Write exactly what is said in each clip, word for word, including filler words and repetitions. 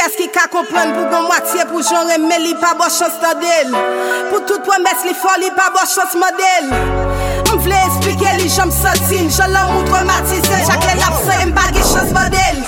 est-ce qui ka comprendre pour gon moitié pour j'en remet li pas bonne chance d'elle. Pour toute promesse li fort li pas bonne chance modèle. On voulait expliquer li j'aime sortir, je la montre traumatisé, chaque l'absent me pas chance modèle.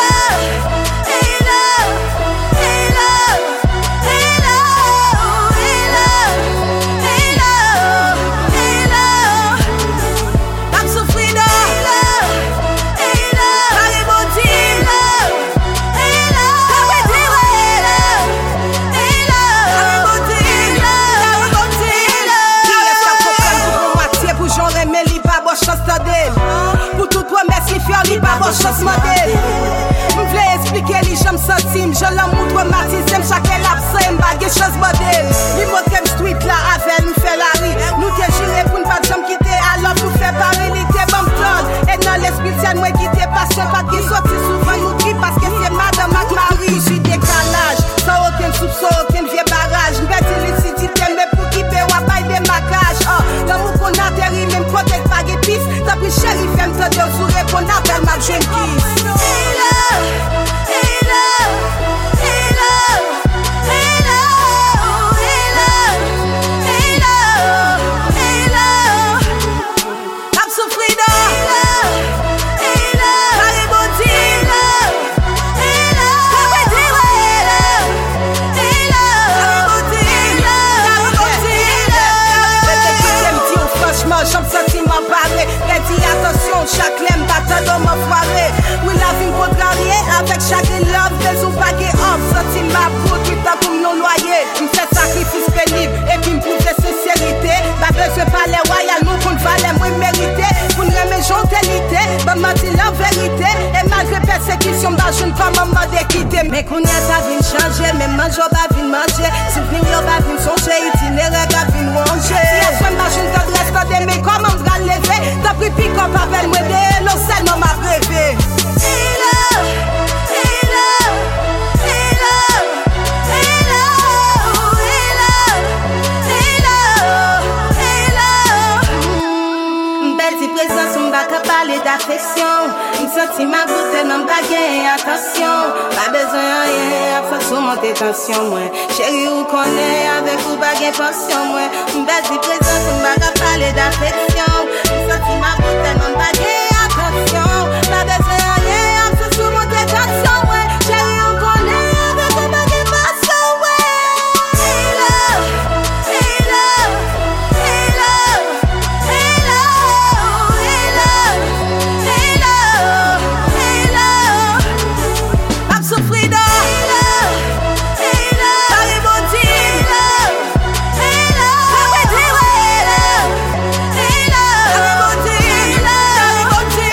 Pour toute promesse, li fier li pas bon chance modèle. M'vle expliquer li j'aime sentim, je la montre traumatisé, chaque l'absent me pas chance modèle. Li montre street là avec m'fait la rue. Nous te juré pour ne pas jamais quitter, alors nous fait pareil, li te bon plan. Et dans l'esprit tiens moi qui t'es passé pas qui sorti souvent nous qui parce que c'est madame ak Marie, j'y décalage. Sans aucun soupçon, aucun vieux barrage. M'bête li si tu t'aimes pour qui paie ou bail des maquages. Oh, l'amour qu'on atterrit même côté pas de piste. T'as pris chéri, femme te dire sous répondre appelle ma dream kiss. Hey love, hey love, hey love, hey love, hey love, hey love, I'm so free though. Hey love, hey love, hey love, hey love, hey love, hey love, hey love. Franchement, j'aime sentir m'en parler. Dis attention, chaque lème battant dans ma foirée. Oui, la vie contrariée avec chaque love, des ou baguette off. Sorti ma peau, tout le temps comme non loyer. Me fait sacrifice pénible et puis me prouve de sincérité. Pas besoin de parler royal, nous qu'on valait moins mérité. Pour nous remettre gentillité, bah m'a dit la vérité. Et malgré persécution, bah je ne pas maman d'équité. Mais qu'on y a ta vie changer, même manger, pas vie manger. Souvenir, y'a pas vie songer, itinéraire, pas vie manger. Si elle soit ma jeune t'adresse, t'as des mais comment on va lever? T'as pris pique up avec moi, mais non seulement m'a rêvé. Hey love, hey love, hey love, hey love, hey love, hey love, hey love. Belle si présence, on va qu'à parler d'affection. Me senti ma bouteille, non pas gain attention. Pas besoin de rien, faut sous monter tension, moi. Chérie, ou connaît, avec ou pas gain passion, moi. Belle si présence, on va qu'à parler d'affection. Me senti ma bouteille, non pas gain attention. Pas besoin de rien, faut sous monter tension, moi. Chérie, ou connaît, avec ou pas gain passion, ouais. Hey love, hey love, hey love, hey love, hey love, hey love, hey love. I'm so free though. Hey love, hey love, Harry Body. Hey love, hey love, Harry Body. Hey love, Harry Body. Hey love, Harry Body.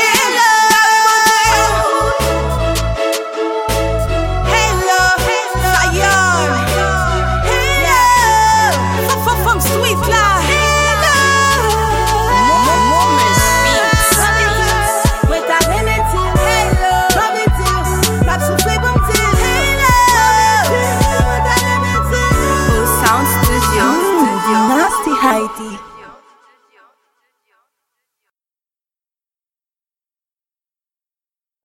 Hey love, Sayon. Hey love, from from from sweet love.